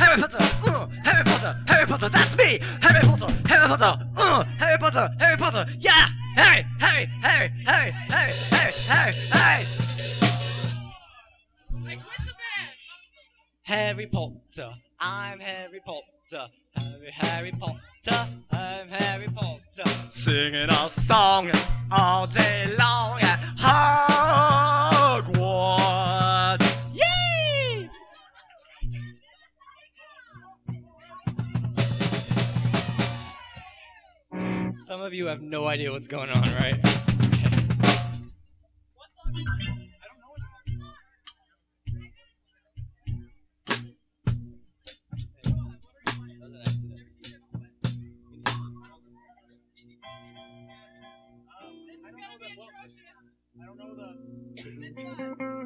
Harry Potter, Harry Potter, Harry Potter, that's me! Harry Potter, Harry Potter, Harry Potter, Harry Potter, yeah! Harry, Harry, Harry, Harry, Harry, Harry, Harry, Harry! Harry Potter, I'm Harry Potter, Harry Potter, I'm Harry Potter, singing a song all day long at Hogwarts. Yay! Some of you have no idea what's going on, right? Okay. What song is it? I don't know what it is. I don't know the